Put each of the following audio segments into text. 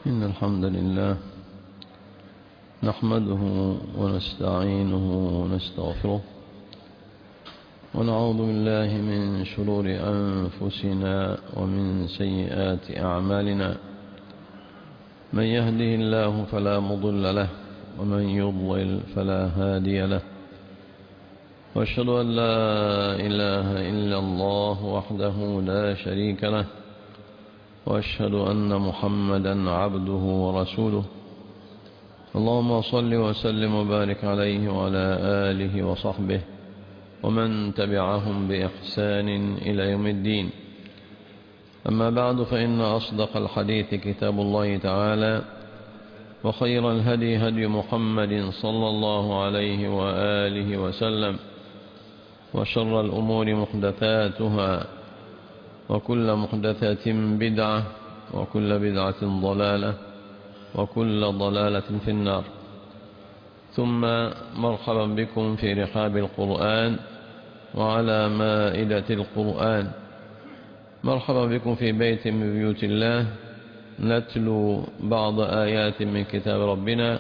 إن الحمد لله نحمده ونستعينه ونستغفره ونعوذ بالله من شرور أنفسنا ومن سيئات أعمالنا. من يهده الله فلا مضل له ومن يضلل فلا هادي له، وأشهد أن لا إله إلا الله وحده لا شريك له، وأشهد أن محمدا عبده ورسوله. اللهم صل وسلم وبارك عليه وعلى آله وصحبه ومن تبعهم بإحسان إلى يوم الدين. أما بعد، فإن أصدق الحديث كتاب الله تعالى، وخير الهدي هدي محمد صلى الله عليه وآله وسلم، وشر الأمور محدثاتها، وكل محدثة بدعة، وكل بدعة ضلالة، وكل ضلالة في النار. ثم مرحبا بكم في رحاب القرآن وعلى مائدة القرآن. مرحبا بكم في بيت من بيوت الله، نتلو بعض آيات من كتاب ربنا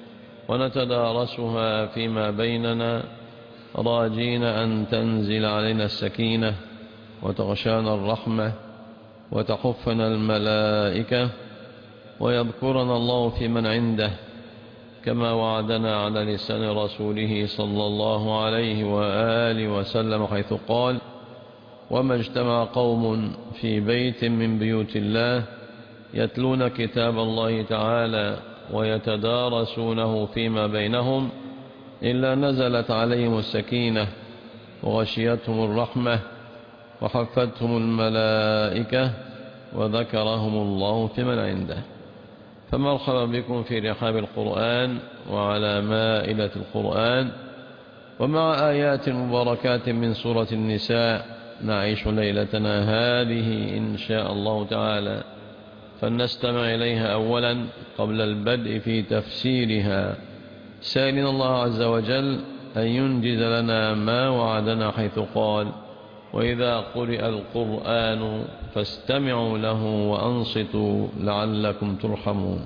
ونتدارسها فيما بيننا، راجين أن تنزل علينا السكينة وتغشانا الرحمة وتحفنا الملائكة ويذكرنا الله في من عنده، كما وعدنا على لسان رسوله صلى الله عليه وآله وسلم، حيث قال: وما اجتمع قوم في بيت من بيوت الله يتلون كتاب الله تعالى ويتدارسونه فيما بينهم إلا نزلت عليهم السكينة وغشيتهم الرحمة وحفتهم الملائكة وذكرهم الله في من عنده. فمرحبا بكم في رحاب القرآن وعلى مائدة القرآن، ومع آيات مباركات من سورة النساء نعيش ليلتنا هذه إن شاء الله تعالى، فلنستمع إليها أولا قبل البدء في تفسيرها، سائلين الله عز وجل أن ينجز لنا ما وعدنا، حيث قال: وإذا قرئ القرآن فاستمعوا له وأنصتوا لعلكم ترحمون.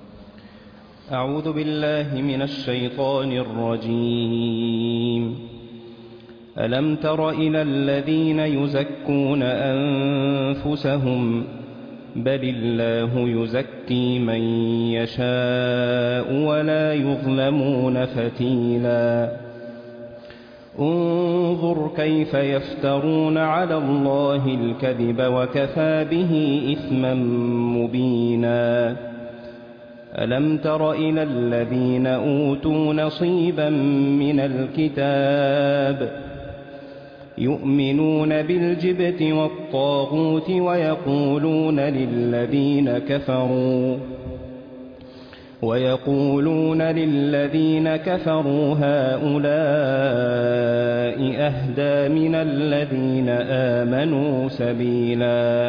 أعوذ بالله من الشيطان الرجيم. ألم تر إلى الذين يزكون أنفسهم بل الله يزكي من يشاء ولا يظلمون فتيلا. انظر كيف يفترون على الله الكذب وكفى به إثما مبينا. ألم تر إلى الذين أوتوا نصيبا من الكتاب يؤمنون بالجبت والطاغوت ويقولون للذين كفروا هؤلاء أهدى من الذين آمنوا سبيلا.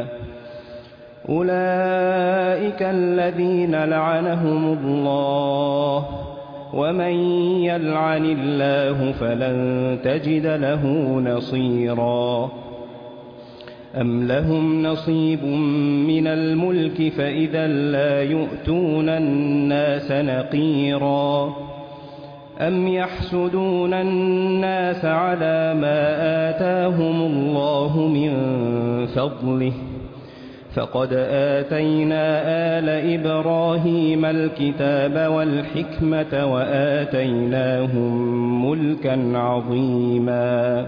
أولئك الذين لعنهم الله، ومن يلعن الله فلن تجد له نصيرا. أم لهم نصيب من الملك فإذا لا يؤتون الناس نقيرا. أم يحسدون الناس على ما آتاهم الله من فضله، فقد آتينا آل إبراهيم الكتاب والحكمة وآتيناهم ملكا عظيما.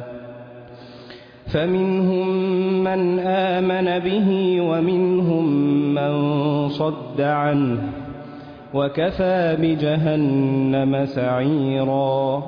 فمنهم من آمن به ومنهم من صد عنه، وكفى بجهنم سعيرا.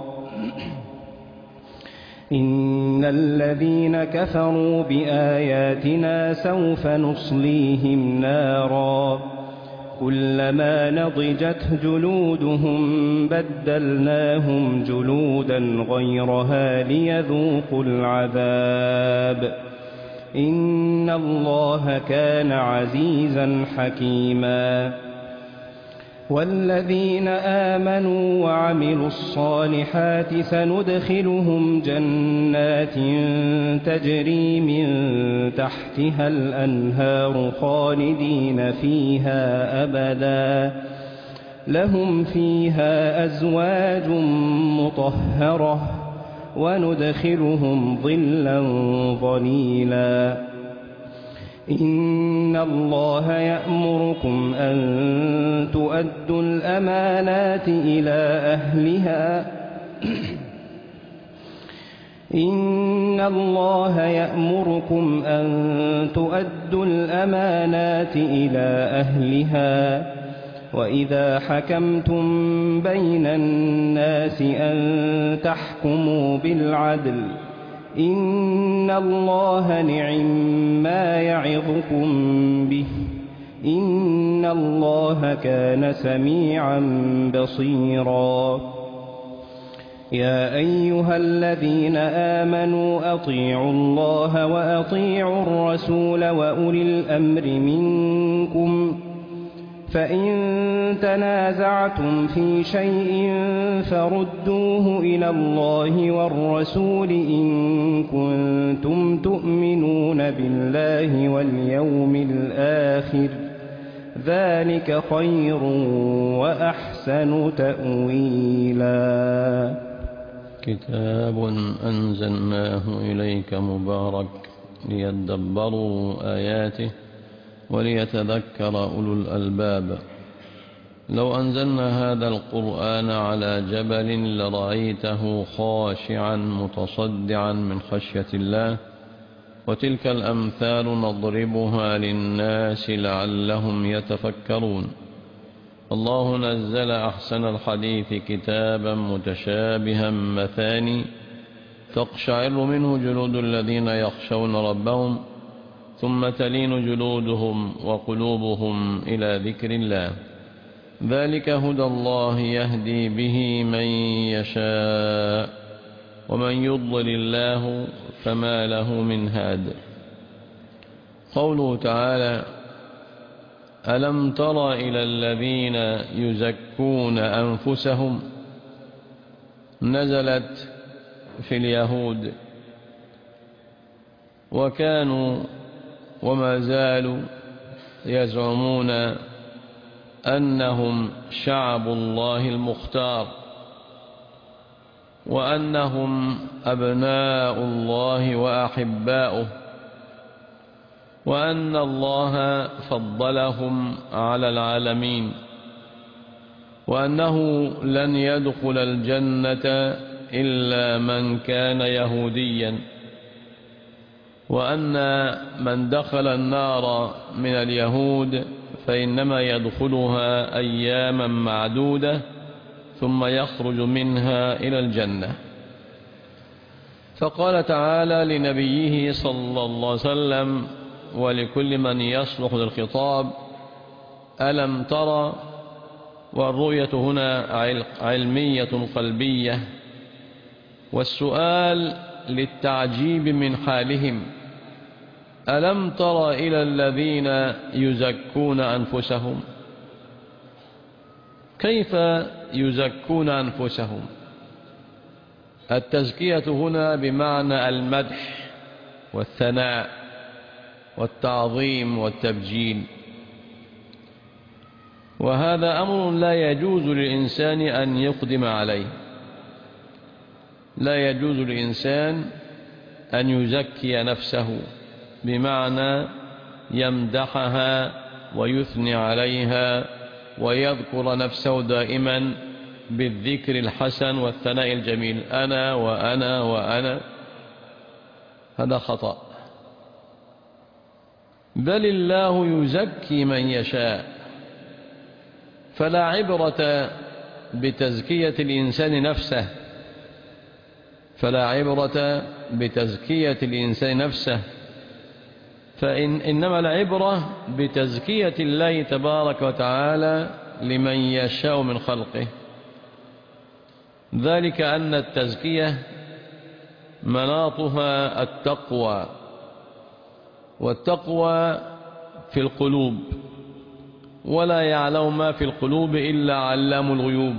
إن الذين كفروا بآياتنا سوف نصليهم نارا كلما نضجت جلودهم بدلناهم جلودا غيرها ليذوقوا العذاب. إن الله كان عزيزا حكيما. والذين آمنوا وعملوا الصالحات سندخلهم جنات تجري من تحتها الأنهار خالدين فيها أبدا لهم فيها أزواج مطهرة وندخلهم ظلا ظليلا إن الله يأمركم أن تؤدوا الأمانات إلى أهلها وإذا حكمتم بين الناس أن تحكموا بالعدل إن الله نعما يعظكم به إن الله كان سميعا بصيرا يا أيها الذين آمنوا أطيعوا الله وأطيعوا الرسول وأولي الأمر منكم فإن تنازعتم في شيء فردوه إلى الله والرسول إن كنتم تؤمنون بالله واليوم الآخر ذلك خير وأحسن تأويلا كتاب أنزلناه إليك مبارك ليدبروا آياته وليتذكر أولو الألباب لو أنزلنا هذا القرآن على جبل لرأيته خاشعا متصدعا من خشية الله وتلك الأمثال نضربها للناس لعلهم يتفكرون الله نزل أحسن الحديث كتابا متشابها مثاني تقشعر منه جلود الذين يخشون ربهم ثم تلين جلودهم وقلوبهم إلى ذكر الله ذلك هدى الله يهدي به من يشاء ومن يضلل الله فما له من هاد قوله تعالى ألم تر إلى الذين يزكون أنفسهم نزلت في اليهود وكانوا وما زالوا يزعمون أنهم شعب الله المختار وأنهم أبناء الله وأحباؤه وأن الله فضلهم على العالمين وأنه لن يدخل الجنة إلا من كان يهوديا وأن من دخل النار من اليهود فإنما يدخلها أياما معدودة ثم يخرج منها إلى الجنة فقال تعالى لنبيه صلى الله عليه وسلم ولكل من يصلح للخطاب ألم ترى والرؤية هنا علمية قلبية والسؤال للتعجيب من حالهم ألم تر إلى الذين يزكون أنفسهم كيف يزكون أنفسهم التزكية هنا بمعنى المدح والثناء والتعظيم والتبجيل وهذا أمر لا يجوز للإنسان أن يقدم عليه لا يجوز للإنسان أن يزكي نفسه بمعنى يمدحها ويثني عليها ويذكر نفسه دائما بالذكر الحسن والثناء الجميل أنا وأنا وأنا هذا خطأ بل الله يزكي من يشاء فلا عبرة بتزكية الإنسان نفسه إنما العبرة بتزكية الله تبارك وتعالى لمن يشاء من خلقه ذلك أن التزكية مناطها التقوى والتقوى في القلوب ولا يعلم ما في القلوب إلا علام الغيوب.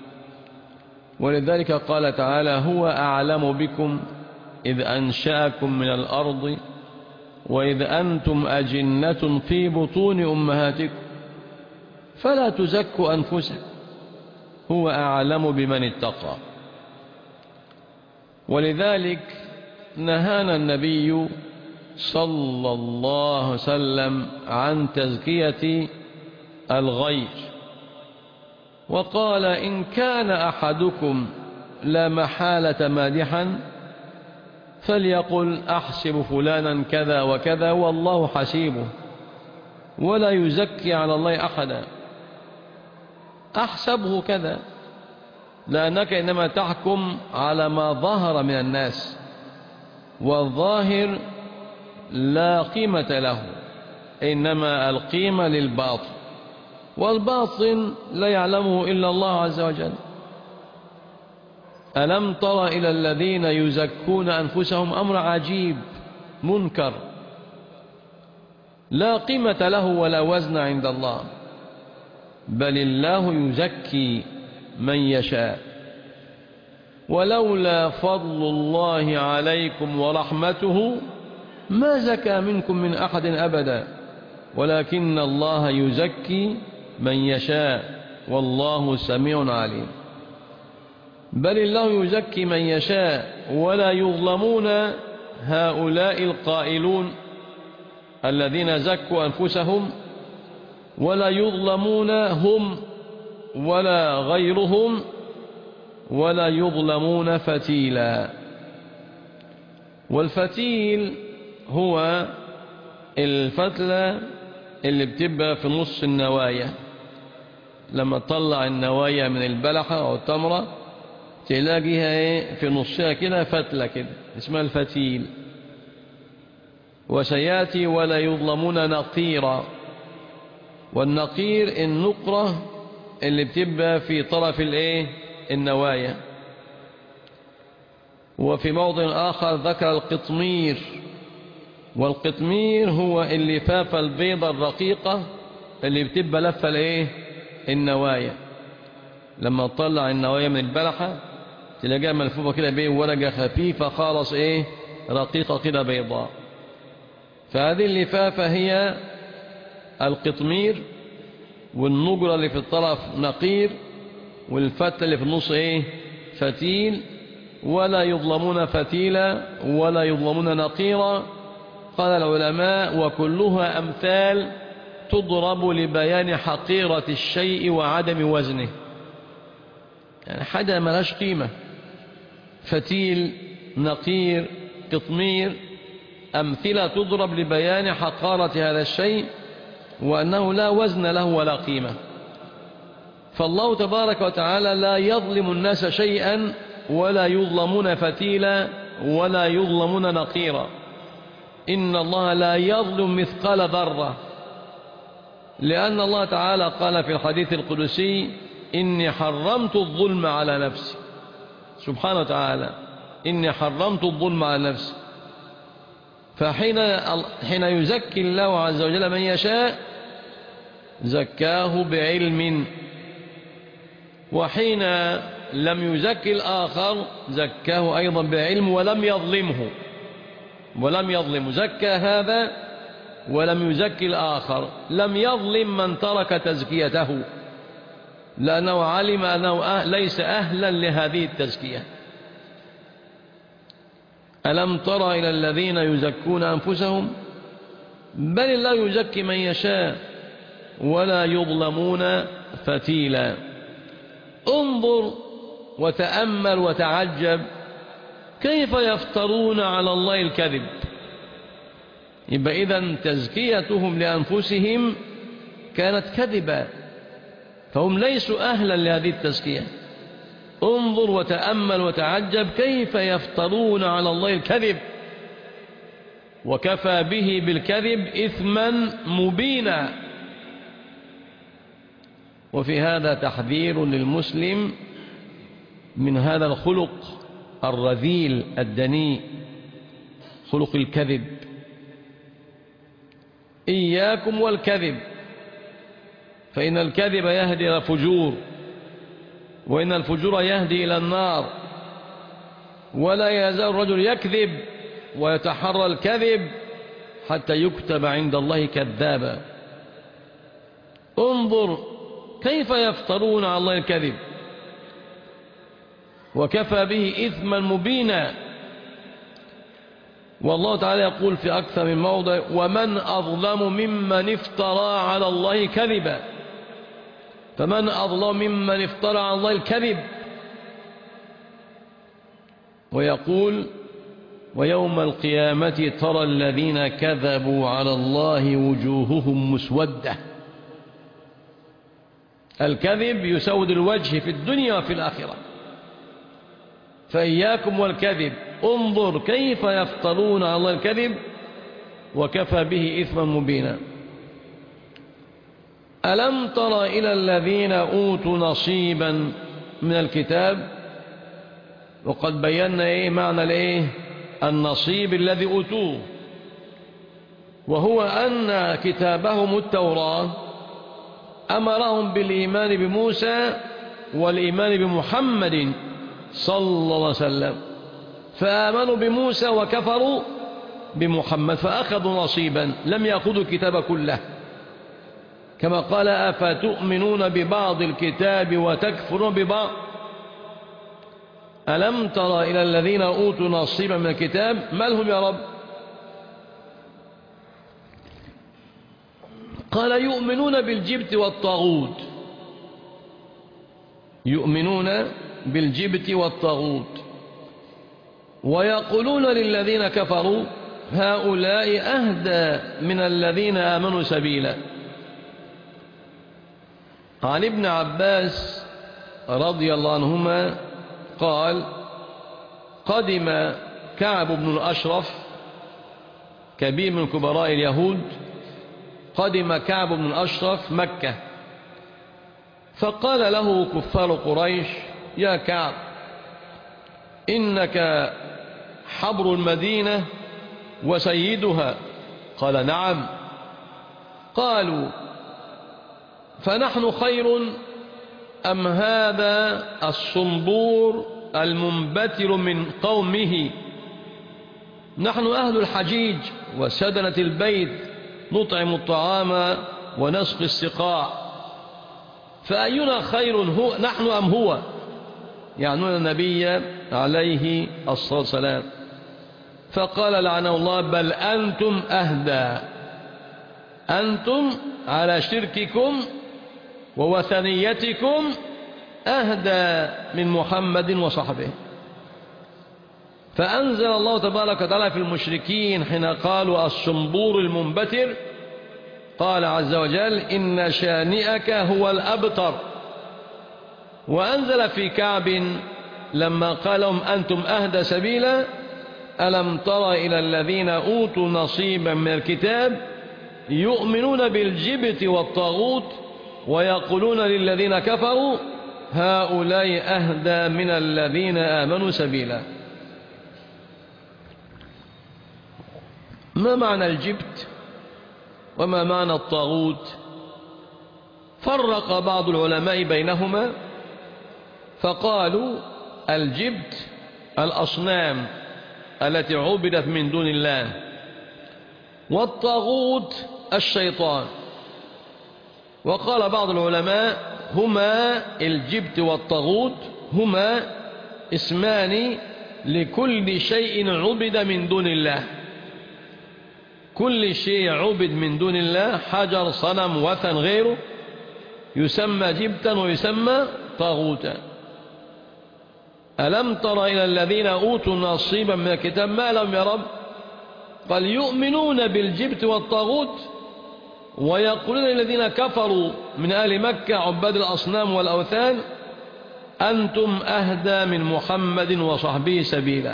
ولذلك قال تعالى: هو أعلم بكم إذ أنشأكم من الأرض وإذ أنتم أجنة في بطون أمهاتكم فلا تزكوا أنفسكم هو أعلم بمن اتقى. ولذلك نهانا النبي صلى الله عليه وسلم عن تزكية الغير، وقال: إن كان أحدكم لا محالة مادحا فليقل أحسب فلانا كذا وكذا والله حسيبه، ولا يزكي على الله أحدا. أحسبه كذا لأنك إنما تحكم على ما ظهر من الناس، والظاهر لا قيمة له، إنما القيمة للباطن، والباطن لا يعلمه إلا الله عز وجل. ألم تر إلى الذين يزكون أنفسهم؟ أمر عجيب منكر لا قيمة له ولا وزن عند الله، بل الله يزكي من يشاء. ولولا فضل الله عليكم ورحمته ما زكى منكم من أحد أبدا ولكن الله يزكي من يشاء والله سميع عليم. بل الله يزكي من يشاء ولا يظلمون هؤلاء القائلون الذين زكوا أنفسهم، ولا يظلمون هم ولا غيرهم، ولا يظلمون فتيلا. والفتيل هو الفتلة اللي بتبقى في نص النوايا، لما تطلع النوايا من البلحة أو التمرة تلاقيها في نصها كده فتلة كده اسمها الفتيل. وسيأتي ولا يظلمون نقيرا، والنقير النقرة اللي بتبقى في طرف النوايا. وفي موضع آخر ذكر القطمير، والقطمير هو اللفافة البيضة الرقيقة اللي بتبقى لفة النوايا. لما تطلع النوايا من البلحة تلاقيها ملفوفة كده بين ورقة خفيفة خالص رقيقة كده بيضاء. فهذه اللفافة هي القطمير، والنقرة اللي في الطرف نقير، والفتة اللي في النص فتيل. ولا يظلمون فتيلا ولا يظلمون نقيرا. قال العلماء: وكلها أمثال تضرب لبيان حقيرة الشيء وعدم وزنه، يعني حاجة ملاش قيمة. فتيل، نقير، قطمير، أمثلة تضرب لبيان حقارة هذا الشيء وأنه لا وزن له ولا قيمة. فالله تبارك وتعالى لا يظلم الناس شيئا، ولا يظلمون فتيلا ولا يظلمون نقيرا. إن الله لا يظلم مثقال ذرة، لأن الله تعالى قال في الحديث القدسي: إني حرمت الظلم على نفسي. سبحانه وتعالى: إني حرمت الظلم على نفسي. فحين يزكي الله عز وجل من يشاء زكاه بعلم، وحين لم يزكي الآخر زكاه أيضا بعلم ولم يظلمه. زكى هذا ولم يزكي الآخر، لم يظلم من ترك تزكيته، لأنه علم أنه ليس أهلا لهذه التزكية. ألم تر إلى الذين يزكون أنفسهم؟ بل الله يزكي من يشاء ولا يظلمون فتيلا. انظر وتأمل وتعجب كيف يفترون على الله الكذب. يبقى إذن تزكيتهم لأنفسهم كانت كذبا، فهم ليسوا أهلا لهذه التزكية. انظر وتأمل وتعجب كيف يفترون على الله الكذب، وكفى به بالكذب إثما مبينا. وفي هذا تحذير للمسلم من هذا الخلق الرذيل الدنيء، خلق الكذب. إياكم والكذب، فإن الكذب يهدي إلى الفجور، وإن الفجور يهدي إلى النار. ولا يزال الرجل يكذب ويتحرى الكذب حتى يكتب عند الله كذابا. انظر كيف يفترون على الله الكذب، وكفى به إثما مبينا. والله تعالى يقول في أكثر من موضع: ومن أظلم ممن افترى على الله كذبا. فمن أظلم ممن افترى على الله الكذب. ويقول: ويوم القيامة ترى الذين كذبوا على الله وجوههم مسودة. الكذب يسود الوجه في الدنيا وفي الآخرة. فإياكم والكذب. انظر كيف يفترون على الله الكذب، وكفى به إثما مبينا. ألم تر إلى الذين أوتوا نصيبا من الكتاب؟ وقد بينا معنى النصيب الذي أوتوه، وهو أن كتابهم التوراة أمرهم بالإيمان بموسى والإيمان بمحمد صلى الله عليه وسلم، فآمنوا بموسى وكفروا بمحمد، فأخذوا نصيبا لم يأخذوا الكتاب كله، كما قال: أفتؤمنون ببعض الكتاب وتكفرون ببعض. ألم تر إلى الذين أوتوا نصيبا من الكتاب؟ ما لهم يا رب؟ قال: يؤمنون بالجبت والطاغوت. يؤمنون بالجبت والطاغوت، ويقولون للذين كفروا: هؤلاء أهدى من الذين آمنوا سبيلا. عن ابن عباس رضي الله عنهما قال: قدم كعب بن الأشرف كبير من كبراء اليهود، قدم كعب بن الأشرف مكة، فقال له كفار قريش: يا كعب، إنك حبر المدينة وسيدها. قال: نعم. قالوا: فنحن خير أم هذا الصنبور المنبتر من قومه؟ نحن أهل الحجيج وسدنة البيت، نطعم الطعام ونسقي السقاع، فأينا خير، هو نحن أم هو؟ يعنون النبي عليه الصلاة والسلام. فقال لعنه الله: بل أنتم أهدى، أنتم على شرككم ووثنيتكم أهدى من محمد وصحبه. فأنزل الله تبارك وتعالى في المشركين حين قالوا الصنبور المنبتر، قال عز وجل: إن شانئك هو الأبتر. وأنزل في كعب لما قال لهم أنتم أهدى سبيلا: ألم تر إلى الذين أوتوا نصيبا من الكتاب يؤمنون بالجبت والطاغوت ويقولون للذين كفروا: هؤلاء أهدى من الذين آمنوا سبيلا. ما معنى الجبت وما معنى الطاغوت؟ فرق بعض العلماء بينهما فقالوا: الجبت الأصنام التي عبدت من دون الله، والطاغوت الشيطان. وقال بعض العلماء: هما الجبت والطاغوت هما اسمان لكل شيء عبد من دون الله. كل شيء عبد من دون الله، حجر، صنم، وثن، غيره، يسمى جبتا ويسمى طاغوتا. ألم تر إلى الذين أوتوا نصيبا من الكتاب؟ ما لهم يا رب؟ قال: يؤمنون بالجبت والطاغوت ويقولون للذين كفروا من أهل مكة عباد الأصنام والأوثان: أنتم أهدى من محمد وصحبه سبيلا.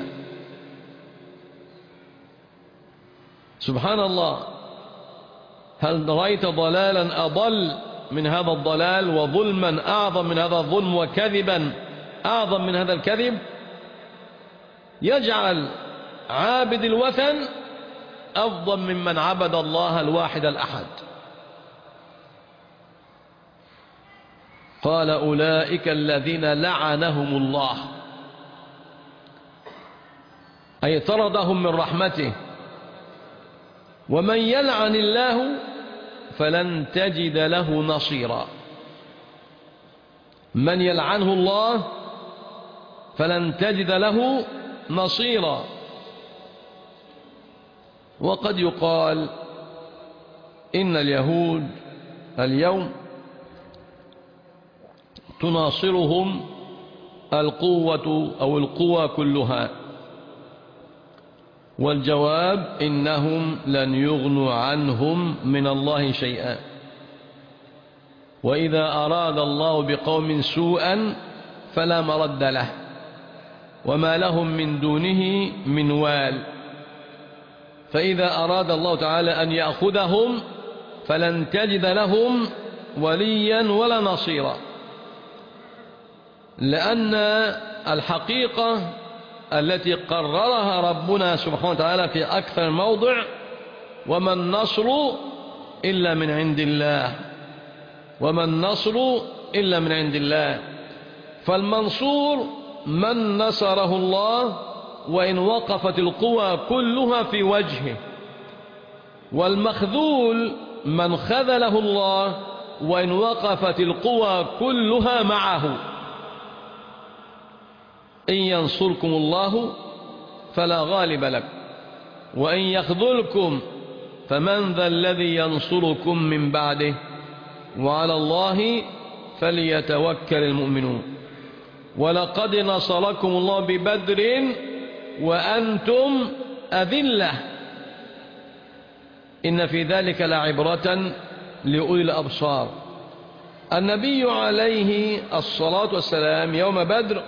سبحان الله، هل رأيت ضلالا أضل من هذا الضلال، وظلما أعظم من هذا الظلم، وكذبا أعظم من هذا الكذب؟ يجعل عابد الوثن أفضل ممن عبد الله الواحد الأحد. قال أولئك الذين لعنهم الله، أي طردهم من رحمته. ومن يلعن الله فلن تجد له نصيرا. من يلعنه الله فلن تجد له نصيرا. وقد يقال إن اليهود اليوم تناصرهم القوة أو القوى كلها، والجواب إنهم لن يغنوا عنهم من الله شيئا. وإذا أراد الله بقوم سوءا فلا مرد له، وما لهم من دونه من وال. فإذا أراد الله تعالى أن يأخذهم فلن تجد لهم وليا ولا نصيرا، لأن الحقيقة التي قررها ربنا سبحانه وتعالى في أكثر موضع: وما النصر إلا من عند الله، وما النصر إلا من عند الله. فالمنصور من نصره الله وإن وقفت القوى كلها في وجهه، والمخذول من خذله الله وإن وقفت القوى كلها معه. إن ينصركم الله فلا غالب لكم، وإن يخذلكم فمن ذا الذي ينصركم من بعده، وعلى الله فليتوكل المؤمنون. ولقد نصركم الله ببدر وأنتم أذلة، إن في ذلك لعبرة لأولي الأبصار. النبي عليه الصلاة والسلام يوم بدر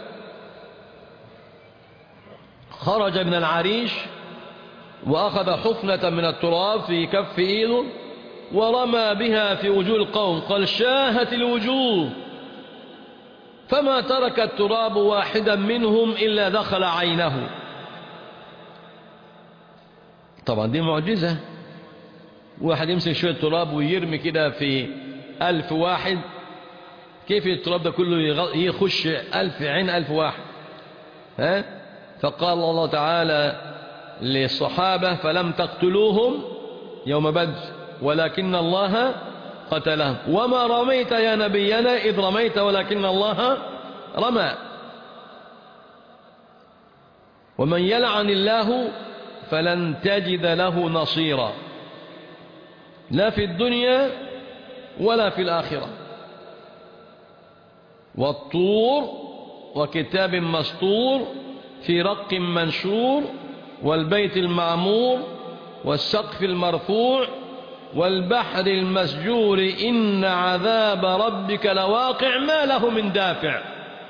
خرج من العريش وأخذ حفنة من التراب في كف إيده ورمى بها في وجوه القوم، قال: شاهت الوجوه، فما ترك التراب واحدا منهم إلا دخل عينه. طبعا دي معجزة، واحد يمسك شوية تراب ويرمي كده في 1000 واحد، كيف التراب ده كله يخش 1000 عين 1000 واحد؟ فقال الله تعالى للصحابة: فلم تقتلوهم يوم بدر ولكن الله قتلهم، وما رميت يا نبينا إذ رميت ولكن الله رمى. ومن يلعن الله فلن تجد له نصيرا، لا في الدنيا ولا في الآخرة. والطور وكتاب مسطور في رق منشور، والبيت المعمور، والسقف المرفوع، والبحر المسجور، إن عذاب ربك لواقع ما له من دافع.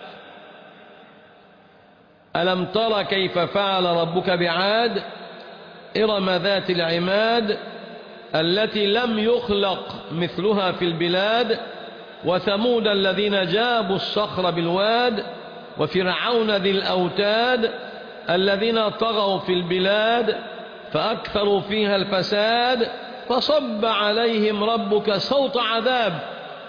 ألم تر كيف فعل ربك بعاد إرم ذات العماد التي لم يخلق مثلها في البلاد، وثمود الذين جابوا الصخر بالواد، وفرعون ذي الأوتاد الذين طغوا في البلاد فأكثروا فيها الفساد، فصب عليهم ربك سوط عذاب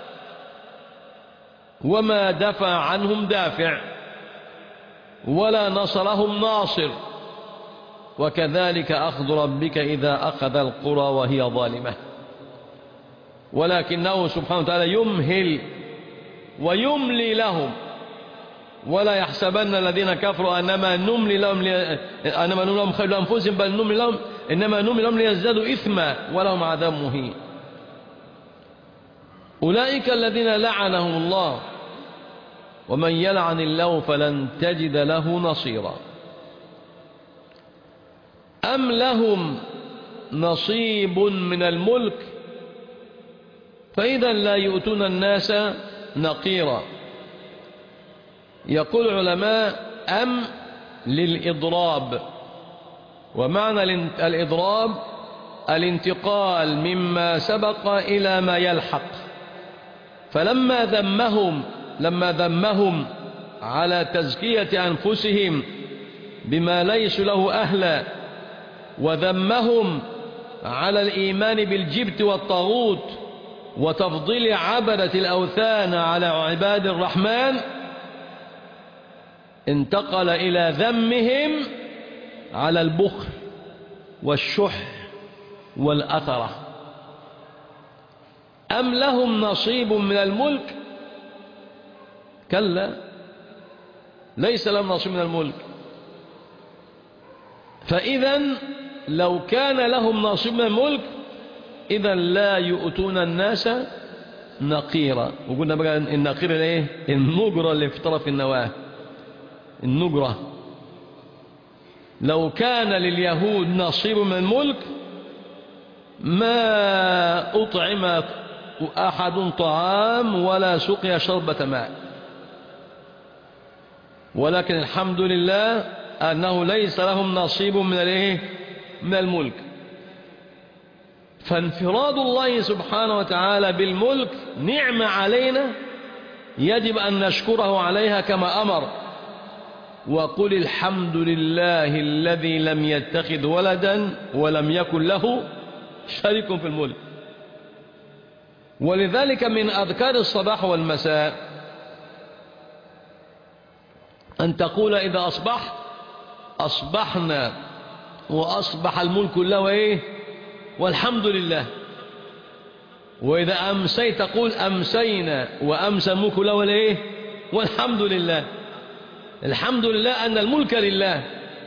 وما دفع عنهم دافع ولا نصرهم ناصر، وكذلك أخذ ربك إذا أخذ القرى وهي ظالمة. ولكنه سبحانه وتعالى يمهل ويملي لهم، ولا يحسبن الذين كفروا أنما نملي لهم خير لأنفسهم، بل نملي لهم إنما نملي لهم ليزدادوا إثما ولهم عذاب مهين. أولئك الذين لعنهم الله، ومن يلعن الله فلن تجد له نصيرا. أم لهم نصيب من الملك فإذا لا يؤتون الناس نقيرا. يقول العلماء: أم للإضراب، ومعنى الإضراب الانتقال مما سبق إلى ما يلحق. فلما ذمهم على تزكية أنفسهم بما ليس له أهلا، وذمهم على الإيمان بالجبت والطاغوت، وتفضيل عبدة الأوثان على عباد الرحمن انتقل إلى ذمهم على البخل والشح والأثرة. أم لهم نصيب من الملك؟ كلا، ليس لهم نصيب من الملك. فإذا لو كان لهم نصيب من الملك إذا لا يؤتون الناس نقيرا. وقلنا بقى النقير ايه؟ النجرة اللي في طرف النواة، النجرة. لو كان لليهود نصيب من الملك ما أطعم أحد طعام ولا سقي شربة ماء، ولكن الحمد لله أنه ليس لهم نصيب من الملك. فانفراد الله سبحانه وتعالى بالملك نعمة علينا يجب أن نشكره عليها كما أمر: وقل الحمد لله الذي لم يتخذ ولدا ولم يكن له شريك في الملك. ولذلك من أذكار الصباح والمساء أن تقول إذا أصبحت: أصبحنا وأصبح الملك له والحمد لله. وإذا أمسيت تقول: أمسينا وأمسى الملك له والحمد لله. الحمد لله أن الملك لله،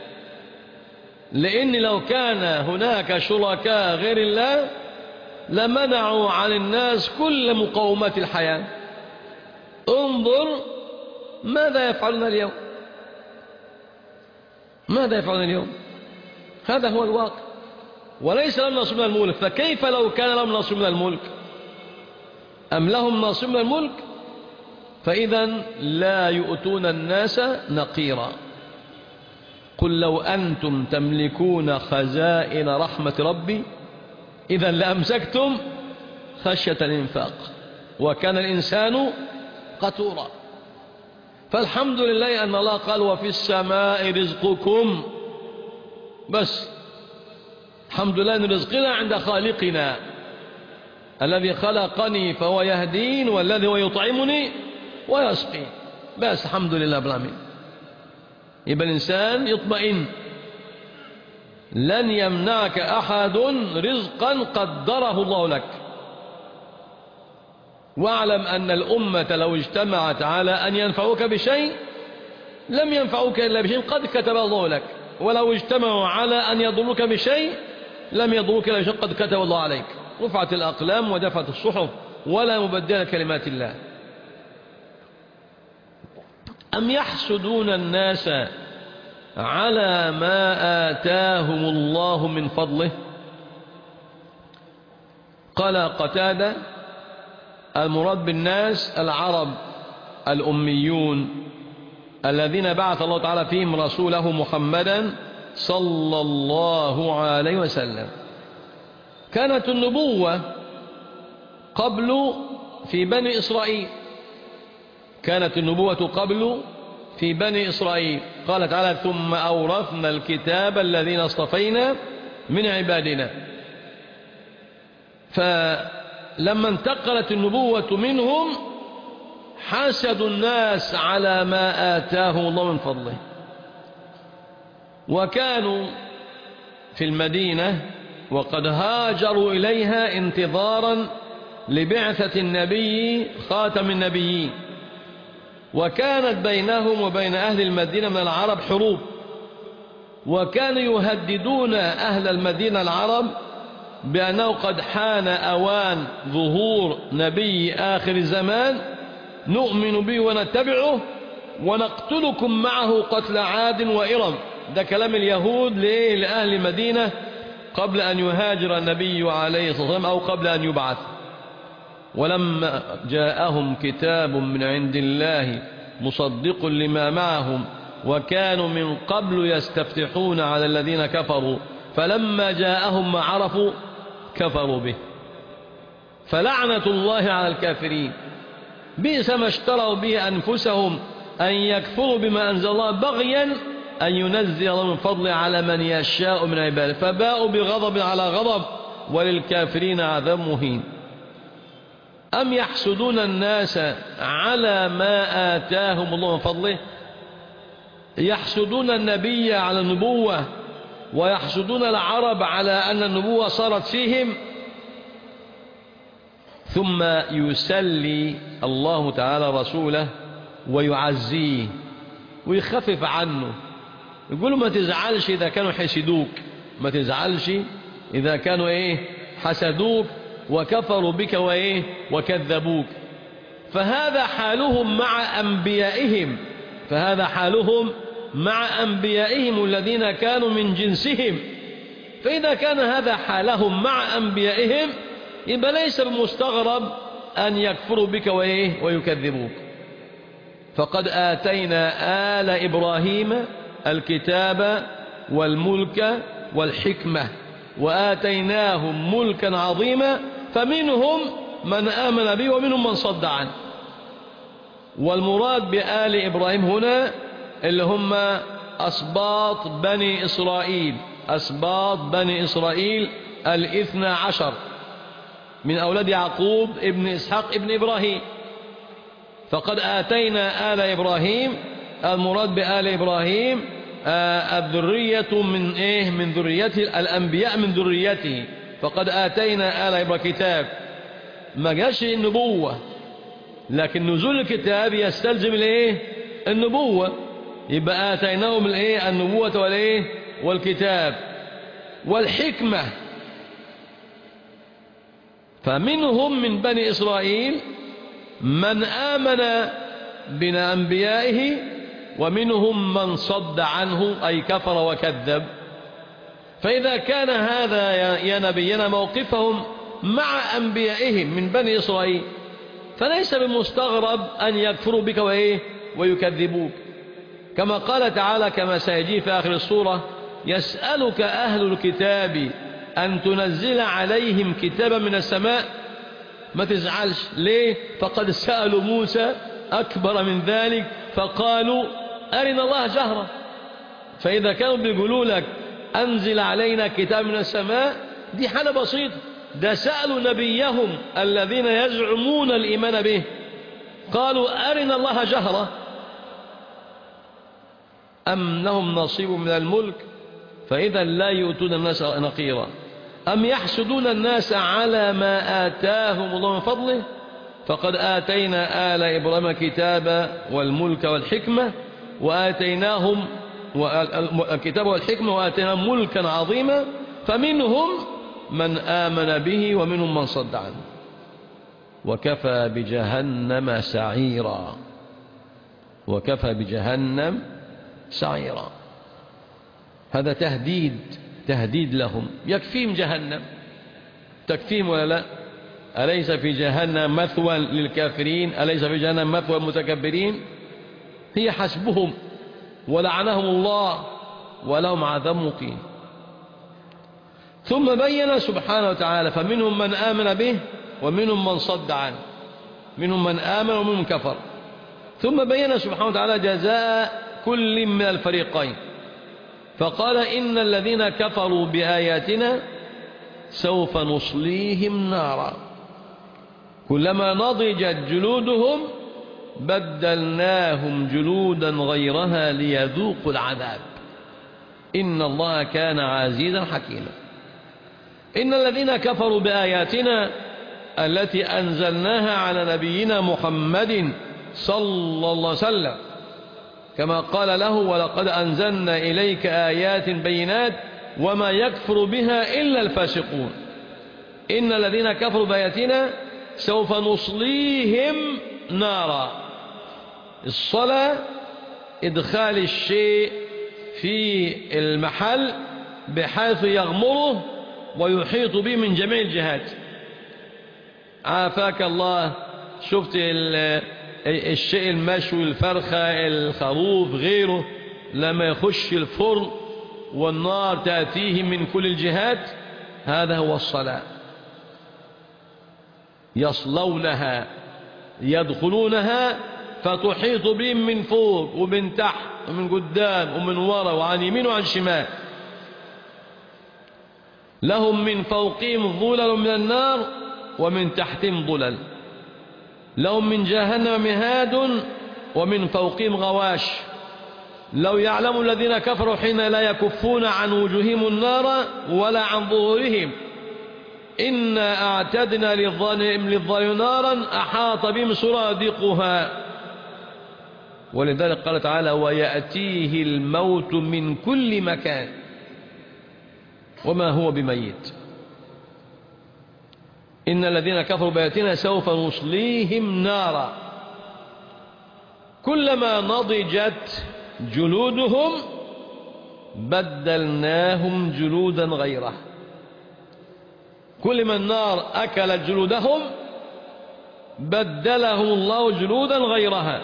لأن لو كان هناك شركاء غير الله لمنعوا عن الناس كل مقومات الحياة. انظر ماذا يفعلون اليوم، ماذا يفعلون اليوم؟ هذا هو الواقع. وليس لهم نصيب من الملك، فكيف لو كان لهم نصيب من الملك؟ أم لهم نصيب من الملك؟ فإذا لا يؤتون الناس نقيرا. قل لو أنتم تملكون خزائن رحمة ربي إذا لأمسكتم خشية الإنفاق وكان الإنسان قتورا. فالحمد لله أن الله قال: وفي السماء رزقكم. بس الحمد لله أن رزقنا عند خالقنا الذي خلقني فهو يهدين والذي هو يطعمني ويسقين. بس الحمد لله رب العالمين. يبقى الإنسان يطمئن. لن يمنعك أحد رزقا قدره الله لك. واعلم أن الأمة لو اجتمعت على أن ينفعوك بشيء لم ينفعوك إلا بشيء قد كتب الله لك، ولو اجتمعوا على أن يضروك بشيء لم يضروك إلا بشيء قد كتب الله عليك. رفعت الأقلام ودفعت الصحف ولا مبدل كلمات الله. أم يحسدون الناس على ما آتاهم الله من فضله؟ قال قتادة: المراد بالناس العرب الأميون الذين بعث الله تعالى فيهم رسوله محمدا صلى الله عليه وسلم. كانت النبوة قبل في بني إسرائيل، كانت النبوة قبل في بني إسرائيل. قال تعالى: ثم أورثنا الكتاب الذين اصطفينا من عبادنا. فلما انتقلت النبوة منهم حسدوا الناس على ما آتاهم الله من فضله. وكانوا في المدينة وقد هاجروا إليها انتظارا لبعثة النبي خاتم النبيين، وكانت بينهم وبين أهل المدينة من العرب حروب، وكانوا يهددون أهل المدينة العرب بأنه قد حان أوان ظهور نبي آخر الزمان نؤمن به ونتبعه ونقتلكم معه قتل عاد وإرم. ده كلام اليهود لأهل المدينة قبل أن يهاجر النبي عليه الصلاة والسلام أو قبل أن يبعث. ولما جاءهم كتاب من عند الله مصدق لما معهم وكانوا من قبل يستفتحون على الذين كفروا فلما جاءهم ما عرفوا كفروا به. فلعنة الله على الكافرين. بئس ما اشتروا به أنفسهم أن يكفروا بما أنزل الله بغيا أن ينزل الله من فضله على من يشاء من عباده فباءوا بغضب على غضب وللكافرين عذاب مهين. أم يحسدون الناس على ما آتاهم الله من فضله؟ يحسدون النبي على النبوة ويحسدون العرب على أن النبوة صارت فيهم. ثم يسلي الله تعالى رسوله ويعزيه ويخفف عنه، يقول ما تزعلش إذا كانوا حسدوك، ما تزعلش إذا كانوا حسدوك وكفروا بك وكذبوك. فهذا حالهم مع أنبيائهم، فهذا حالهم مع أنبيائهم الذين كانوا من جنسهم. فإذا كان هذا حالهم مع أنبيائهم يبقى ليس بمستغرب أن يكفروا بك ويكذبوك. فقد آتينا آل إبراهيم الكتاب والملك والحكمة وآتيناهم ملكا عظيما فمنهم من آمن به ومنهم من صد عنه. والمراد بآل إبراهيم هنا اللي هم أسباط بني إسرائيل، أسباط بني إسرائيل 12 من أولاد يعقوب ابن إسحاق ابن إبراهيم. فقد آتينا آل إبراهيم، المراد بآل إبراهيم الذرية من ذريته، الأنبياء من ذريته. فقد آتينا آل إبراهيم كتاب، ما جاش النبوة، لكن نزول الكتاب يستلزم النبوة، يبقى آتيناهم النبوة والكتاب والحكمة. فمنهم من بني إسرائيل من آمن بأنبيائه ومنهم من صد عنه أي كفر وكذب. فإذا كان هذا يا نبينا موقفهم مع أنبيائهم من بني إسرائيل فليس بمستغرب أن يكفروا بك ويكذبوك، كما قال تعالى كما سيجي في آخر السورة: يسألك أهل الكتاب أن تنزل عليهم كتابا من السماء. ما تزعلش، ليه؟ فقد سألوا موسى أكبر من ذلك فقالوا أرنا الله جهرة. فإذا كانوا بيقولوا لك أنزل علينا كتاب من السماء دي حالة بسيطة، ده سألوا نبيهم الذين يزعمون الإيمان به قالوا أرنا الله جهرة أم لهم نصيب من الملك فإذا لا يؤتون الناس نقيرا أم يحسدون الناس على ما آتاهم الله من فضله فقد آتينا آل إبراهيم الكتاب والملك والحكمة وآتيناهم الكتاب والحكمة وآتيناهم ملكا عظيما فمنهم من آمن به ومنهم من صد عنه وكفى بجهنم سعيرا. وكفى بجهنم سعيرا، هذا تهديد لهم. يكفيهم جهنم، تكفيهم ولا لا؟ أليس في جهنم مثوى للكافرين؟ أليس في جهنم مثوى المتكبرين؟ هي حسبهم ولعنهم الله ولهم عذاب مقيم. ثم بين سبحانه وتعالى فمنهم من آمن به ومنهم من صد عنه، منهم من آمن ومنهم من كفر. ثم بين سبحانه وتعالى جزاء كل من الفريقين فقال إن الذين كفروا بآياتنا سوف نصليهم نارا كلما نضجت جلودهم بدلناهم جلودا غيرها ليذوقوا العذاب إن الله كان عزيزا حكيما. إن الذين كفروا بآياتنا التي أنزلناها على نبينا محمد صلى الله عليه وسلم كما قال له ولقد أنزلنا إليك آيات بينات وما يكفر بها إلا الفاسقون. إن الذين كفروا بآياتنا سوف نصليهم نارا. الصلاة إدخال الشيء في المحل بحيث يغمره ويحيط به من جميع الجهات. عافاك الله، شفت الشيء المشوي، الفرخة، الخروف، غيره، لما يخش الفرن والنار تأتيه من كل الجهات، هذا هو الصلاة. يصلونها يدخلونها فتحيط بهم من فوق ومن تحت ومن قدام ومن وراء وعن يمين وعن شمال. لهم من فوقهم ظلل من النار ومن تحتهم ظلل. لهم من جهنم مهاد ومن فوقهم غواش لو يعلم الذين كفروا حين لا يكفون عن وجوههم النار ولا عن ظهورهم إنا أعتدنا للظالمين نارا أحاط بهم سرادقها. ولذلك قال تعالى ويأتيه الموت من كل مكان وما هو بميت. إن الذين كفروا بآياتنا سوف نصليهم نارا كلما نضجت جلودهم بدلناهم جلودا غيره. كل ما النار أكلت جلودهم بدلهم الله جلودا غيرها.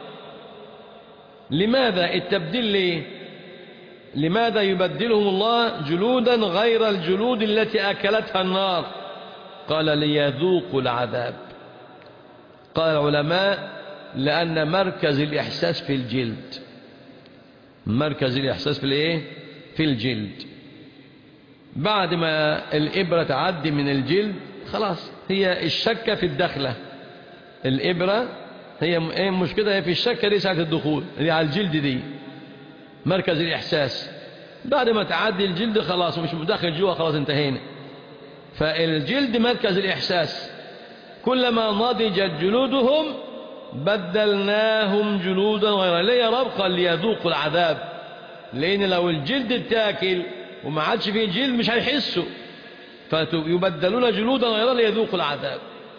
لماذا التبديل ليه؟ لماذا يبدلهم الله جلودا غير الجلود التي أكلتها النار؟ قال ليذوقوا العذاب. قال العلماء لأن مركز الإحساس في الجلد. مركز الإحساس في الإيه؟ في الجلد. بعد ما الإبرة تعدي من الجلد خلاص هي الشكة في الدخلة. الإبرة هي مشكلة هي في الشكة دي ساعة الدخول اللي على الجلد دي مركز الإحساس. بعد ما تعدي الجلد خلاص مش مدخل جوا خلاص انتهينا. فالجلد مركز الإحساس. كلما نضجت جلودهم بدلناهم جلودا غيرها. ليه يا رب؟ قال ليذوقوا العذاب. لأن لو الجلد اتاكل وما عادش فيه جلد مش هيحسوا فيبدلون جلودا غيرها ليذوقوا العذاب.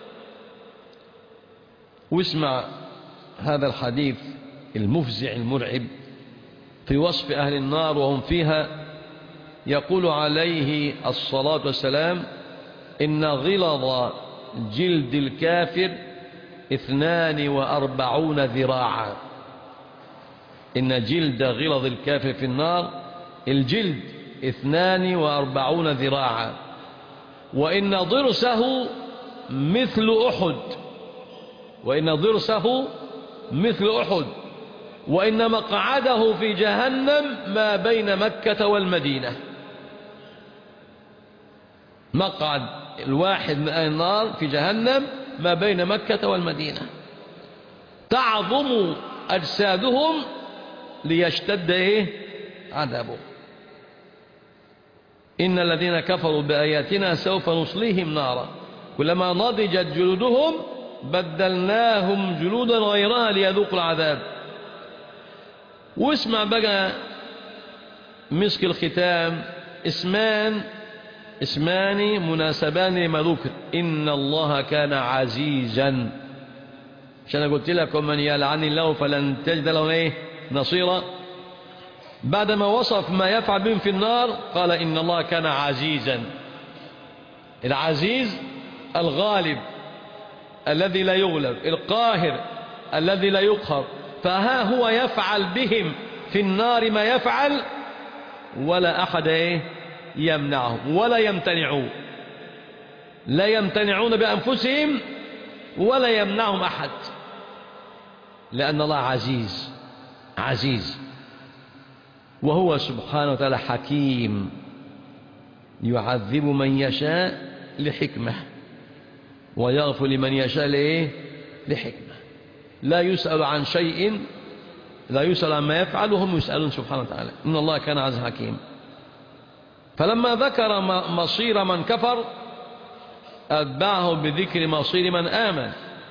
واسمع هذا الحديث المفزع المرعب في وصف أهل النار وهم فيها. يقول عليه الصلاة والسلام إن غلظ جلد الكافر 42 ذراعا. إن جلد غلظ الكافر في النار الجلد 42 ذراعا. وإن ضرسه مثل أحد. وإن ضرسه مثل أحد. وإن مقعده في جهنم ما بين مكة والمدينة. مقعد الواحد من أهل النار في جهنم ما بين مكة والمدينة. تعظم أجسادهم ليشتد عذابهم. إن الذين كفروا بآياتنا سوف نصليهم نارا كلما نضجت جلودهم بدلناهم جلودا غيرها ليذوقوا العذاب. واسمع بقى مسك الختام اسمان مناسبان لما ذكر. إن الله كان عزيزا. عشان قلت لك ومن يلعن الله فلن تجد له نصيرا. بعدما وصف ما يفعل بهم في النار قال إن الله كان عزيزا. العزيز الغالب الذي لا يغلب، القاهر الذي لا يقهر. فها هو يفعل بهم في النار ما يفعل ولا أحد يمنعهم ولا يمتنعون. لا يمتنعون بأنفسهم ولا يمنعهم أحد لأن الله عزيز وهو سبحانه وتعالى حكيم يعذب من يشاء لحكمة ويغفر لمن يشاء لحكمة. لا يسأل عن شيء، لا يسأل عما يفعل وهم يسألون سبحانه وتعالى. إن الله كان عزيزا حكيم. فلما ذكر مصير من كفر أتبعه بذكر مصير من آمن.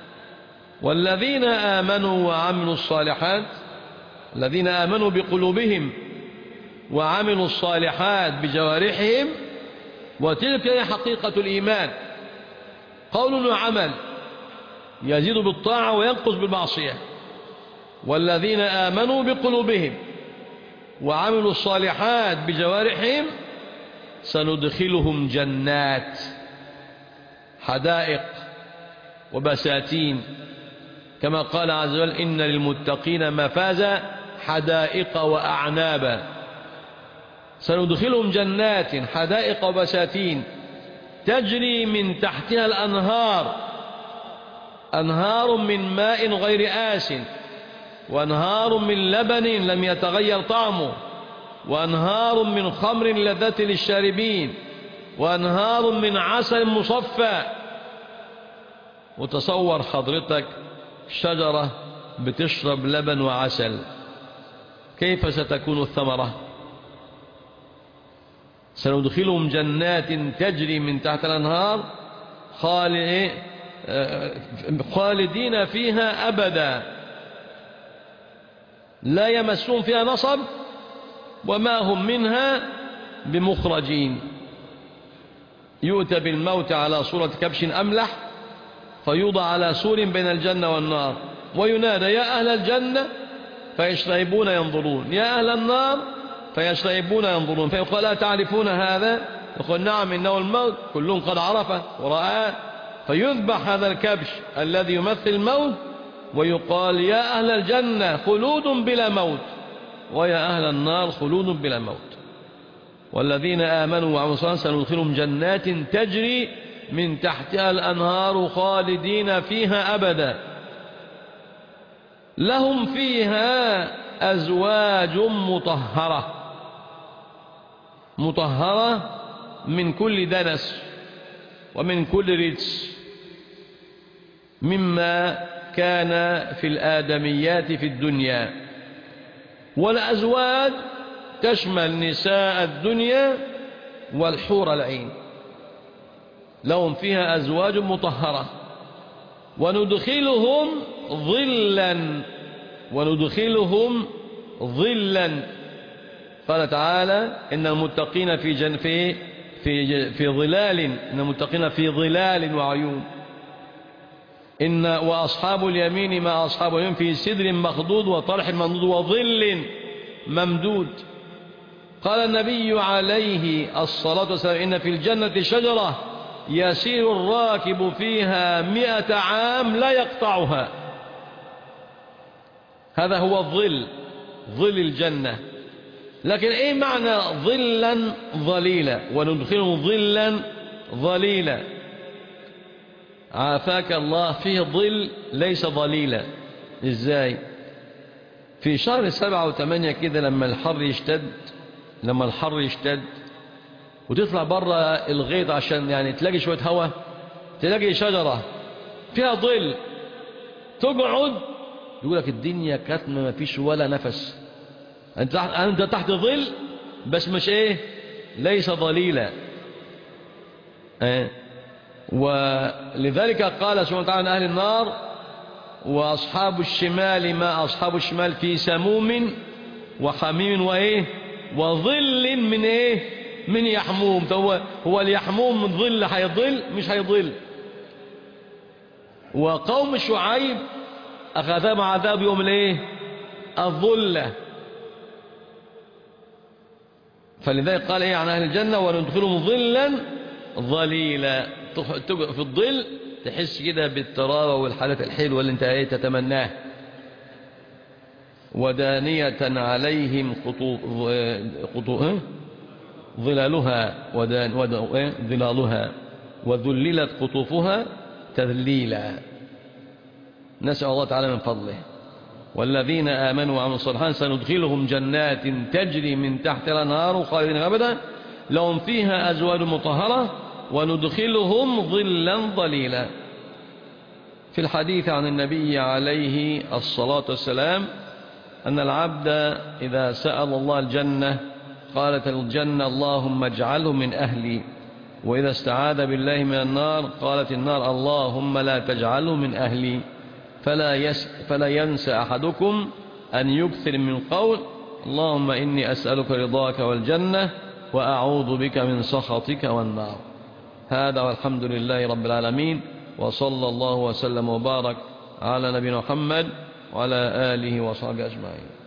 والذين آمنوا وعملوا الصالحات، الذين آمنوا بقلوبهم وعملوا الصالحات بجوارحهم، وتلك هي حقيقة الإيمان، قول وعمل يزيد بالطاعة وينقص بالمعصية. والذين آمنوا بقلوبهم وعملوا الصالحات بجوارحهم سندخلهم جنات حدائق وبساتين كما قال عز وجل إن للمتقين مفازا حدائق وأعنابا. سندخلهم جنات حدائق وبساتين تجري من تحتها الأنهار، أنهار من ماء غير آس، وأنهار من لبن لم يتغير طعمه، وأنهار من خمر لذة للشاربين، وأنهار من عسل مصفى. وتصور حضرتك شجرة بتشرب لبن وعسل، كيف ستكون الثمرة؟ سندخلهم جنات تجري من تحت الأنهار خالدين فيها أبدا لا يمسون فيها نصب وما هم منها بمخرجين. يؤتى بالموت على صورة كبش أملح فيوضع على سور بين الجنة والنار وينادى يا أهل الجنة فيشرئبون ينظرون، يا أهل النار فيشرئبون ينظرون، فيقول لا تعرفون هذا؟ يقول نعم إنه الموت، كلهم قد عرفه ورآه، فيذبح هذا الكبش الذي يمثل الموت ويقال يا أهل الجنة خلود بلا موت، ويا أهل النار خلود بلا موت. والذين آمنوا وعملوا الصالحات سندخلهم جنات تجري من تحتها الأنهار خالدين فيها أبدا لهم فيها أزواج مطهرة من كل دنس ومن كل رجس مما كان في الآدميات في الدنيا. والأزواج تشمل نساء الدنيا والحور العين، لهم فيها أزواج مطهرة وندخلهم ظلا. قال تعالى إن المتقين في ظلال، إن المتقين في ظلال وعيون. وأصحاب اليمين ما أصحاب اليمين في سدر مخضود وطرح ممدود وظل ممدود. قال النبي عليه الصلاة والسلام إن في الجنة شجرة يسير الراكب فيها 100 عام لا يقطعها. هذا هو الظل، ظل الجنة. لكن ايه معنى ظلا ظليلا؟ وندخلهم ظلا ظليلا. عافاك الله، فيه ظل ليس ظليلا. ازاي؟ في شهر 7 و8 كده لما الحر يشتد وتطلع بره الغيط عشان يعني تلاقي شوية هواء، تلاقي شجرة فيها ظل، تقعد يقولك الدنيا كاتمة ما فيش ولا نفس، أنت تحت ظل بس مش ليس ظليلا. ولذلك قال سبحانه وتعالى عن أهل النار وأصحاب الشمال ما أصحاب الشمال في سموم وحميم وظل من يحموم. هو اليحموم من ظل هيضل؟ مش هيضل. وقوم شعيب أخذهم عذاب يوم الظلة. فلذلك قال عن أهل الجنة وندخلهم ظلا ظليلا. في الظل تحس كده بالتراوة والحالات الحلوة اللي انت تتمناها. ودانية عليهم ظلالها ظلالها وذللت قطوفها تذليلا. نسأل الله تعالى من فضله. والذين آمنوا وعملوا الصالحات سندخلهم جنات تجري من تحت الأنهار خالدين أبدا لهم فيها أزواج مطهرة وندخلهم ظلا ظليلا. في الحديث عن النبي عليه الصلاة والسلام أن العبد إذا سأل الله الجنة قالت الجنة اللهم اجعله من أهلي، وإذا استعاذ بالله من النار قالت النار اللهم لا تجعله من أهلي. فلا ينسى أحدكم أن يكثر من قول اللهم إني أسألك رضاك والجنة وأعوذ بك من سخطك والنار. هذا والحمد لله رب العالمين، وصلى الله وسلم وبارك على نبينا محمد وعلى آله وصحبه أجمعين.